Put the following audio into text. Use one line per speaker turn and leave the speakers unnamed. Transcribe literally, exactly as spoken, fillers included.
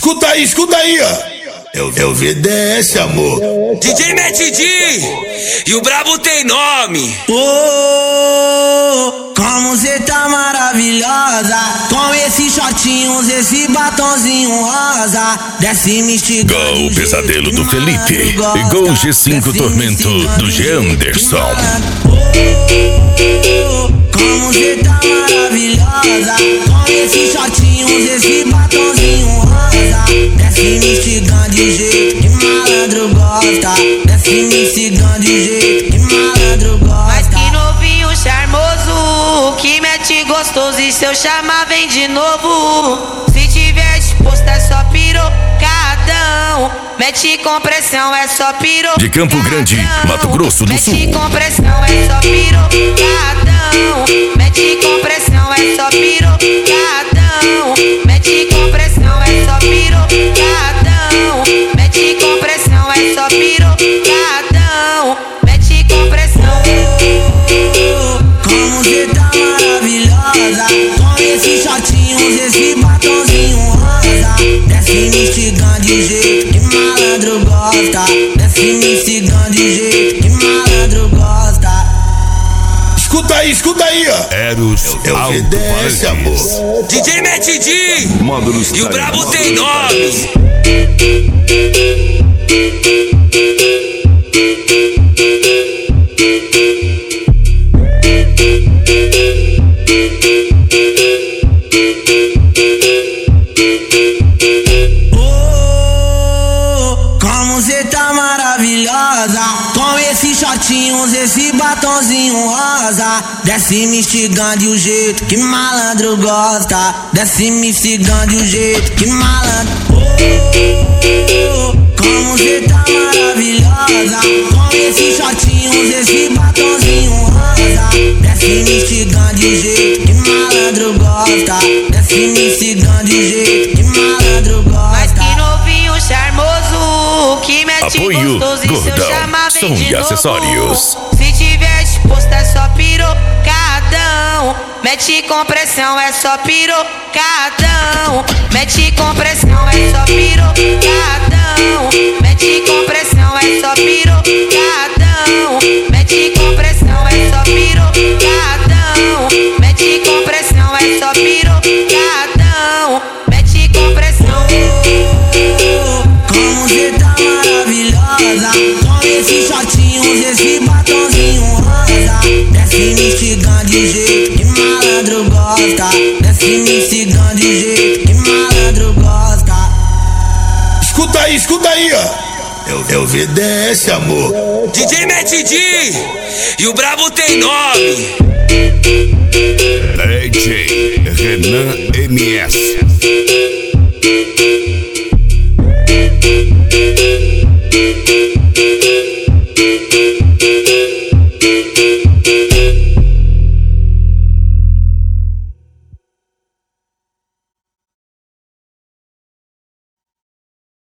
Escuta aí, escuta aí, ó. Eu, eu V D S, amor.
D J Matt D e o brabo tem nome.
Oh, como cê tá maravilhosa, com esses shortinhos, esse batonzinho rosa. Desce me instigando.
Gol Pesadelo do Felipe e Gol G cinco Tormento do G Anderson.
Oh, como cê tá maravilhosa, com esses shortinhos, esse batonzinho rosa. Desce me instigando de jeito que malandro gosta. Desce me instigando de jeito que malandro gosta.
Mas que novinho charmoso, que mete gostoso, e se eu chamar vem de novo. Se tiver disposto é só pirocadão, mete com pressão é só pirocadão.
De Campo Grande, Mato Grosso do Sul.
Mete com pressão é só pirocadão, mete com pressão é só pirocadão, mete com pressão é só pirocadão, mete com pressão é só pirocadão, mete com pressão.
Como cê tá maravilhosa, com esses shortinhos, esse batonzinho rosa. Desce me instigando de jeito que malandro gosta. Desce me instigando de jeito que malandro gosta.
Escuta aí, escuta aí, ó.
Eros
Eu V D S, amor.
D J Matt D e o brabo tem nome.
Oh, como cê tá maravilhosa, com esses shortinhos, esse batonzinho rosa. Desce me instigando de um jeito que malandro gosta. Desce me instigando de um jeito que malandro. Oh, como cê tá maravilhosa, com esses shortinhos, esse batonzinho rosa. Desce me instigando de um jeito que malandro gosta. Desce me instigando de um jeito que malandro gosta.
Mas que novinho charmoso, que mete
Apoio
gostoso, e se eu
Gordão,
chamar vem
som
de
e
novo.
acessórios.
Se tiver disposto é só pirocadão, mete com pressão é só pirocadão, mete com pressão é só pirocadão, mete com pressão é só pirocadão, mete com pressão é só pirocadão, mete com pressão é só pirocadão, mete com pressão.
Como cê tá maravilhosa, com esses shortinhos, esse batonzinho rosa. Desce me instigando de jeito que malandro gosta. Desce me instigando de jeito que malandro gosta.
Escuta aí, escuta aí, ó. Eu, eu V D S, amor.
D J Matt D e o brabo tem nome.
D J Renan M S.
Thank you.